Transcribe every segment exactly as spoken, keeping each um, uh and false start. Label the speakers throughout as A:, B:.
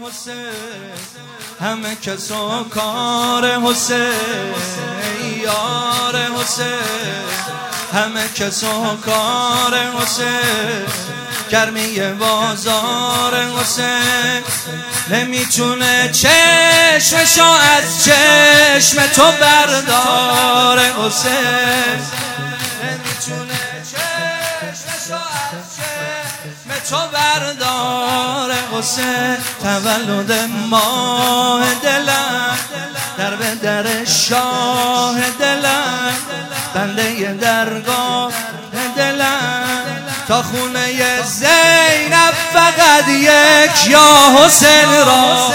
A: حسین، همه کس و کار حسین، یار حسین، همه کس و کار حسین، گرمی بازار حسین، نمیتونه چشمشو از چشم تو بردار حسین، نمیتونه چشمشو از چشم تو بردار حسین. تولد ماه دلم، در به در شاه دلم، بنده درگاه دلم، تا خونه زینب فقط یک یا حسین را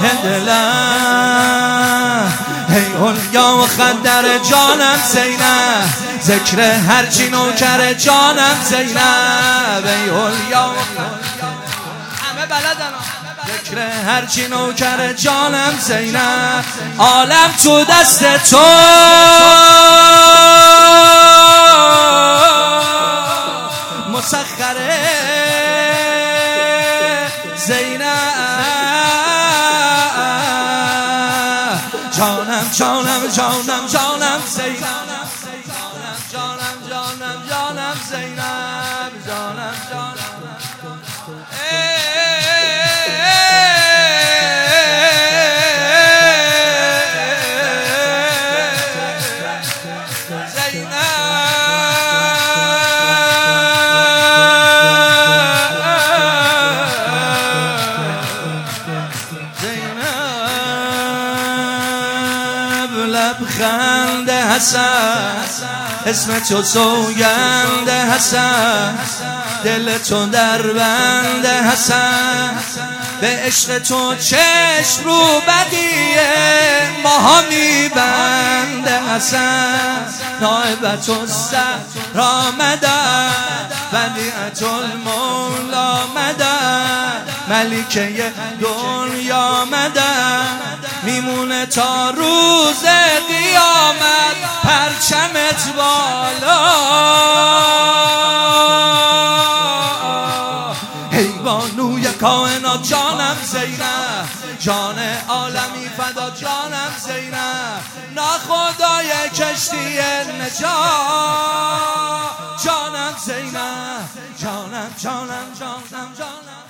A: دلم. ای اولیا و خدر جانم زینب، ذکر هرچی نوکر جانم زینب، ای اولیا و همه بلدن، ذکر هرچی نوکر جانم زینب. عالم تو دست تو، مسخره زینب، جانم جانم جانم جانم زینب، جانم جانم جانم زینب، جانم جانم لبخند حسن، اسم تو سوگند حسن، دل تو در بند حسن، به عشق تو چشم رو بدیه ماها میبند حسن. نائبت السحر آمدن، بدیعت المولا آمدن، ملکه دنیا آمدن، میمونه تا روز قیامت پرچمت بالا. حیوانوی کائنات جانم زینب، جان عالمی فدا جانم زینب، ناخدای کشتی نجات جانم زینب، جانم جانم جانم جانم.